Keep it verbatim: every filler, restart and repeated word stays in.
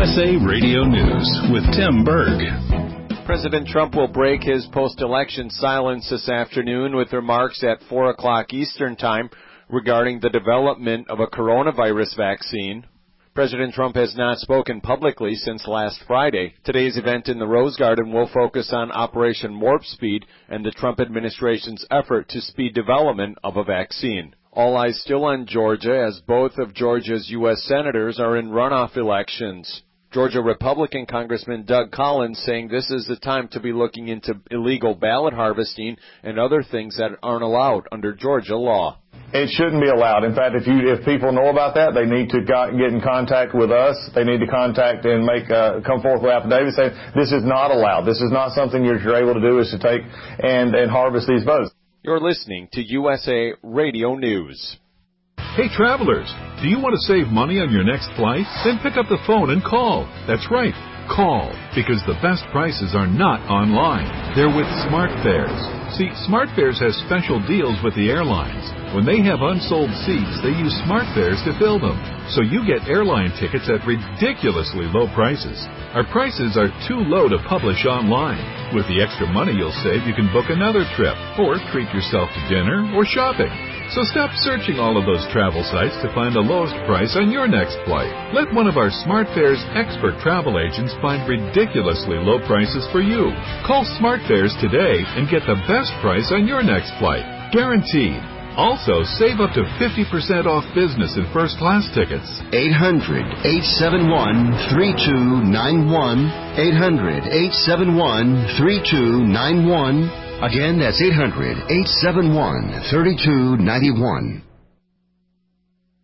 S A Radio News with Tim Berg. President Trump will break his post-election silence this afternoon with remarks at four o'clock Eastern Time regarding the development of a coronavirus vaccine. President Trump has not spoken publicly since last Friday. Today's event in the Rose Garden will focus on Operation Warp Speed and the Trump administration's effort to speed development of a vaccine. All eyes still on Georgia, as both of Georgia's U S senators are in runoff elections. Georgia Republican Congressman Doug Collins saying this is the time to be looking into illegal ballot harvesting and other things that aren't allowed under Georgia law. It shouldn't be allowed. In fact, if you if people know about that, they need to got, get in contact with us. They need to contact and make uh, come forth with affidavits saying this is not allowed. This is not something you're, you're able to do, is to take and, and harvest these votes. You're listening to U S A Radio News. Hey, travelers, do you want to save money on your next flight? Then pick up the phone and call. That's right, call, because the best prices are not online. They're with SmartFares. See, SmartFares has special deals with the airlines. When they have unsold seats, they use SmartFares to fill them. So you get airline tickets at ridiculously low prices. Our prices are too low to publish online. With the extra money you'll save, you can book another trip, or treat yourself to dinner or shopping. So stop searching all of those travel sites to find the lowest price on your next flight. Let one of our SmartFares expert travel agents find ridiculously low prices for you. Call SmartFares today and get the best price on your next flight. Guaranteed. Also, save up to fifty percent off business and first class tickets. eight hundred, eight seven one, three two nine one. eight hundred, eight seven one, three two nine one. Again, that's eight hundred, eight seven one, three two nine one.